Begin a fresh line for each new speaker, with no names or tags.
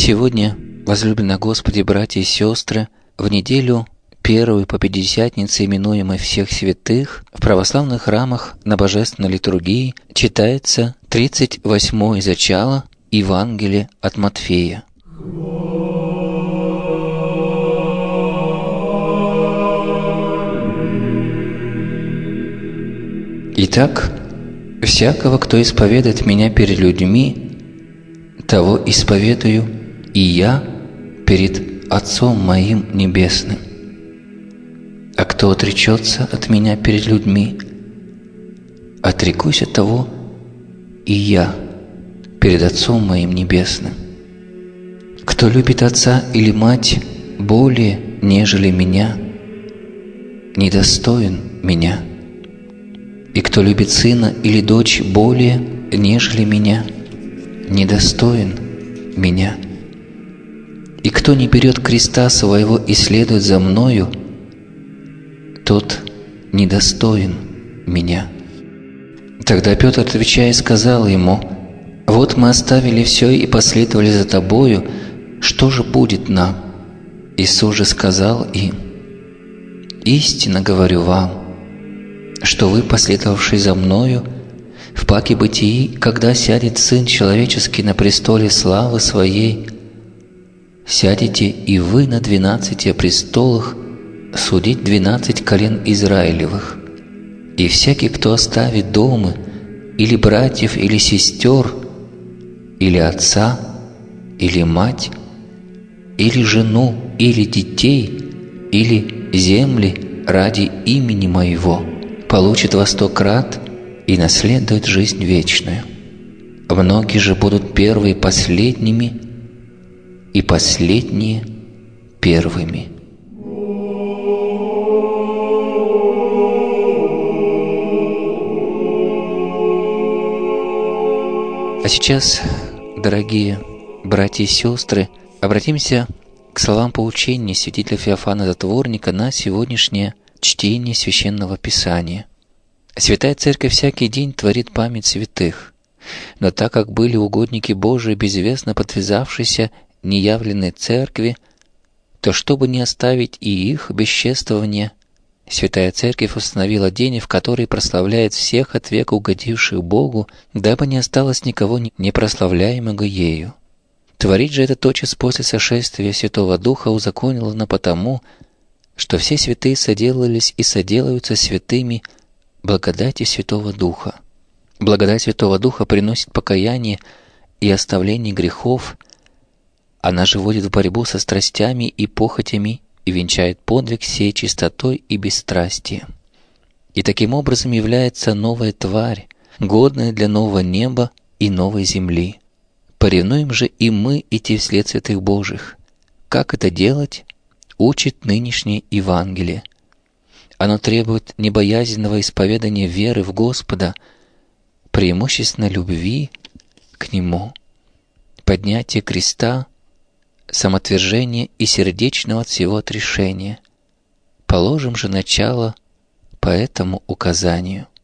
Сегодня, возлюбленные Господи, братья и сестры, в неделю первую по Пятидесятнице, именуемой всех святых, в православных храмах на Божественной литургии читается 38-е зачало Евангелие от Матфея. Итак, всякого, кто исповедует Меня перед людьми, того исповедую и Я перед Отцом Моим Небесным. А кто отречется от Меня перед людьми, отрекусь от того и Я перед Отцом Моим Небесным. Кто любит отца или мать более, нежели Меня, недостоин Меня. И кто любит сына или дочь более, нежели Меня, недостоин Меня. И кто не берет креста своего и следует за Мною, тот недостоин Меня. Тогда Петр, отвечая, сказал ему: «Вот мы оставили все и последовали за Тобою, что же будет нам?» Иисус же сказал им: «Истинно говорю вам, что вы, последовавшие за Мною, в паке бытии, когда сядет Сын Человеческий на престоле славы Своей, сядете и вы на 12 престолах судить 12 колен Израилевых. И всякий, кто оставит дома, или братьев, или сестер, или отца, или мать, или жену, или детей, или земли ради имени Моего, получит во 100 крат и наследует жизнь вечную. Многие же будут первые последними, и последние первыми». А сейчас, дорогие братья и сестры, обратимся к словам поучения святителя Феофана Затворника на сегодняшнее чтение Священного Писания. Святая Церковь всякий день творит память святых, но так как были угодники Божии, безвестно подвязавшиеся неявленной Церкви, то чтобы не оставить и их бесчествования, Святая Церковь установила день, в который прославляет всех от века угодивших Богу, дабы не осталось никого не прославляемого ею. Творить же это тотчас после сошествия Святого Духа узаконено потому, что все святые соделались и соделаются святыми благодати Святого Духа. Благодать Святого Духа приносит покаяние и оставление грехов. Она же вводит в борьбу со страстями и похотями и венчает подвиг сей чистотой и бесстрастием. И таким образом является новая тварь, годная для нового неба и новой земли. Поревнуем же и мы идти вслед святых Божьих. Как это делать, учит нынешнее Евангелие. Оно требует небоязненного исповедания веры в Господа, преимущественно любви к Нему, поднятия креста, самоотвержения и сердечного от всего отрешения. Положим же начало по этому указанию.